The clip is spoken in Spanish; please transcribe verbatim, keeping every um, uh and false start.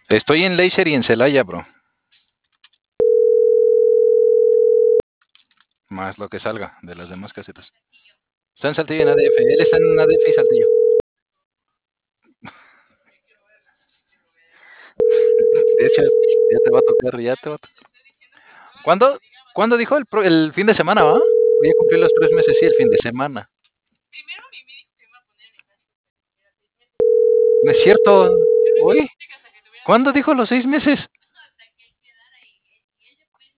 Estoy en Leisure y en Celaya, bro. Más lo que salga de las demás casetas. Está en Saltillo y en A D F. Él está en A D F y Saltillo. De hecho, ya te va a tocar, ya te va a tocar. ¿Cuándo? ¿Cuándo dijo? El, pro- el fin de semana, ¿va? Voy a cumplir los tres meses, sí, el fin de semana. No es cierto. ¿Hoy? ¿Cuándo dijo los seis meses?